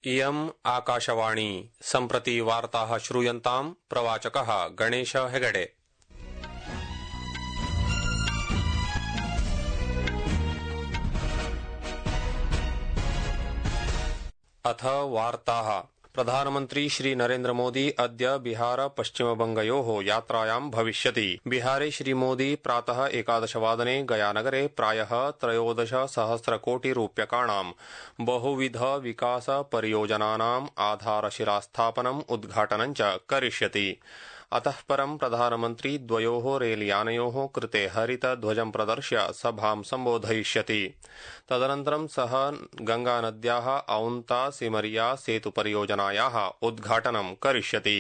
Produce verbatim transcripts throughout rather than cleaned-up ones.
इयम् आकाशवाणी सम्प्रति वार्ताः श्रूयन्ताम् प्रवाचकः गणेश हेगडे। अथ वार्ताः। प्रधानमन्त्री श्री नरेन्द्र मोदी अद्य बिहार पश्चिमबंगयोः यात्रायां भविष्यति। बिहारे श्री मोदी प्रातः एकादशवादने गयानगरे प्रायः त्रयोदश सहस्रकोटिरूप्यकाणां बहुविध विकास परियोजनानाम् आधारशिलास्थापनम् उद्घाटनं च करिष्यति। अतः परं प्रधानमन्त्री द्वयोः रेलयानयोः कृते हरितध्वजं प्रदर्श्य सभां सम्बोधयिष्यति। तदनन्तरं सः गंगानद्याः औन्ता सिमरिया सेतुपरियोजनायाः उद्घाटनं करिष्यति।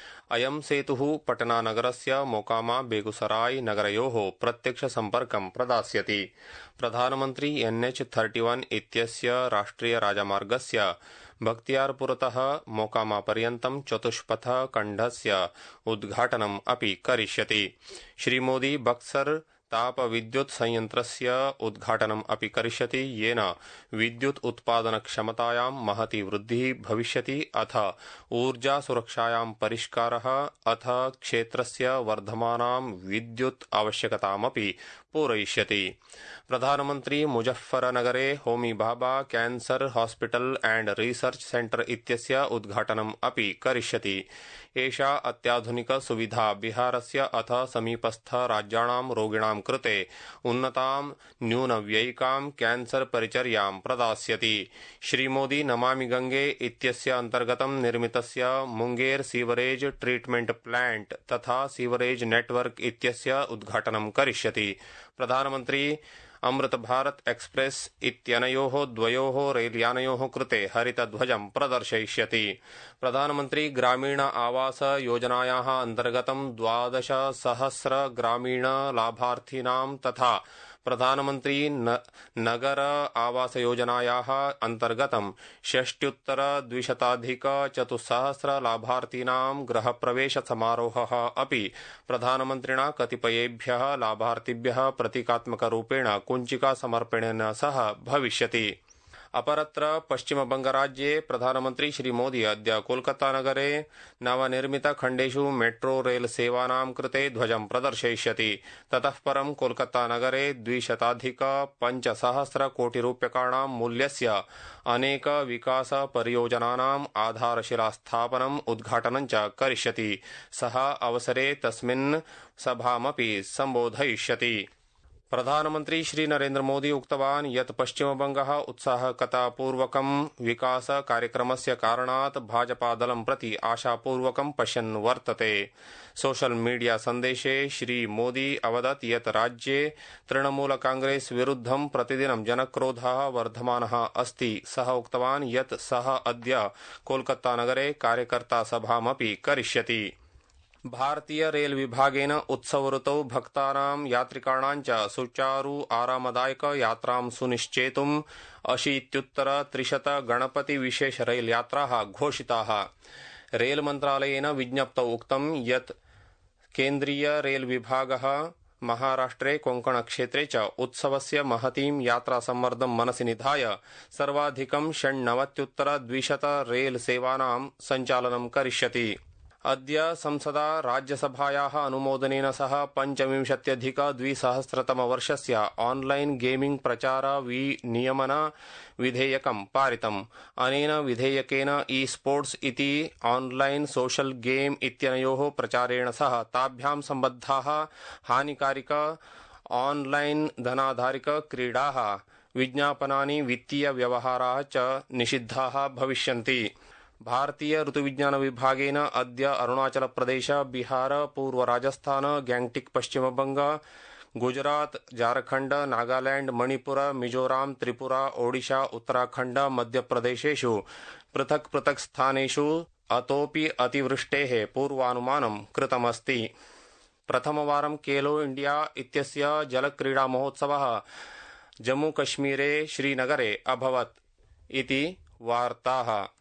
अयं सेतुः पटनानगरस्य मोकामा बेगुसराय नगरयोः प्रत्यक्षसम्पर्कं प्रदास्यति। प्रधानमन्त्री एन् एच् थर्टि वन् इत्यस्य राष्ट्रियराजमार्गस्य बख्तियारपुरतः मोकामापर्यन्तं चतुष्पथ खण्डस्य उद्घाटनम् अपि करिष्यति। श्रीमोदी बक्सर तापविद्युत् संयन्त्रस्य उद्घाटनम् अपि करिष्यति, येन विद्युत् उत्पादनक्षमतायां महती वृद्धिः भविष्यति। अथ ऊर्जा सुरक्षायां परिष्कारः, अथ क्षेत्रस्य वर्धमानां विद्युत् आवश्यकतामपि पूरयिष्यति। प्रधानमन्त्री मुजफ्फरनगरे Homi Bhabha cancer hospital and research centre इत्यस्य उद्घाटनम् अपि करिष्यति। एषा अत्याधुनिक सुविधा बिहारस्य अथ समीपस्थ राज्याणां रोगिणां कृते उन्नतां न्यूनव्ययिकां कैंसर परिचर्यां प्रदास्यति। श्रीमोदी नमामि गंगे इत्यस्य अंतर्गतं निर्मितस्य मुंगेर सीवरेज ट्रीटमेंट प्लांट तथा सीवरेज नेटवर्क इत्यस्य उद्घाटनं करिष्यति। प्रधानमन्त्री अमृत भारत एक्सप्रेस इत्यनयोः द्वयोः रेलयानयोः कृते हरितध्वजं प्रदर्शयिष्यति। प्रधानमन्त्री ग्रामीण आवास योजनायाः अन्तर्गतं द्वादश सहस्र ग्रामीण लाभार्थिनां तथा प्रधानमन्त्री नगर आवास योजनायाः अन्तर्गतं षष्ट्युत्तर द्विशताधिक चतुस्सहस्र लाभार्थिनां गृहप्रवेश समारोहः अपि प्रधानमन्त्रिणा कतिपयेभ्यः लाभार्थिभ्यः प्रतीकात्मकरूपेण कुञ्चिका समर्पणेन सह भविष्यति। अपरत्र पश्चिमबंगराज्ये प्रधानमन्त्री श्री मोदी अद्य कोलकातानगरे नवनिर्मितखण्डेषु मेट्रो रेल सेवानां कृते ध्वजं प्रदर्शयिष्यति। ततः परं कोलकातानगरे द्विशताधिक पञ्चसहस्रकोटिरूप्यकाणां मूल्यस्य अनेक विकास परियोजनानाम् आधारशिलास्थापनम् उद्घाटनं च करिष्यति। सः अवसरे तस्मिन् सभामपि सम्बोधयिष्यति। प्रधानमन्त्री श्री नरेन्द्र मोदी उक्तवान् यत् पश्चिमबंगः उत्साहकतापूर्वकं विकास कार्यक्रमस्य कारणात् भाजपादलं प्रति आशापूर्वकं पश्यन् वर्तते। सोशल मीडिया सन्देशे श्री मोदी अवदत् यत् राज्ये तृणमूल कांग्रेस विरुद्धं प्रतिदिनं जनक्रोधः वर्धमानः अस्ति। सः उक्तवान् यत् सः अद्य कोलकातानगरे कार्यकर्ता सभामपि करिष्यति। भारतीय रेल विभागेन उत्सव ऋतौ भक्तानां यात्रिकाणां च सुचारु आरामदायक यात्रां सुनिश्चेतुम् अशीत्युत्तर त्रिशत गणपति विशेष रेल यात्राः घोषिताः। रेल मन्त्रालयेन विज्ञप्तौ उक्तं यत् केन्द्रीय रेल विभागः महाराष्ट्रे कोङ्कणक्षेत्रे च उत्सवस्य महतीं यात्रासम्मर्दं मनसि निधाय सर्वाधिकं षण्णवत्युत्तर द्विशत रेल सेवानां सञ्चालनं करिष्यति। अद्य संसदा राज्यसभायाः अनुमोदनेन सह पञ्चविंशत्यधिक द्विसहस्रतमवर्षस्य ऑनलाइन गेमिंग प्रचार विनियमन विधेयकं पारितम्। अनेन विधेयकेन ई स्पोर्ट्स इति ऑनलाइन सोशल गेम इत्यनयोः प्रचारेण सह ताभ्यां सम्बद्धाः हानिकारिक ऑनलाइन धनाधारिक क्रीडाः, विज्ञापनानि, वित्तीय व्यवहाराः च निषिद्धाः भविष्यन्ति। भारतीय ऋतुविज्ञान विभागेन अद्य अरुणाचल प्रदेश, बिहार, पूर्व राजस्थान, गैंगटिक पश्चिमबंग, गुजरात, झारखंड, नागालैंड, मणिपुर, मिजोराम, त्रिपुरा, ओडिशा, उत्तराखंड, मध्यप्रदेशेषु पृथक् पृथक् स्थानेषु अतोपि अतिवृष्टेः पूर्वानुमानं कृतमस्ति। प्रथमवारं खेलो इंडिया इत्यस्य जलक्रीडा महोत्सवः जम्मूकश्मीरे श्रीनगरे अभवत् इति वार्ताः।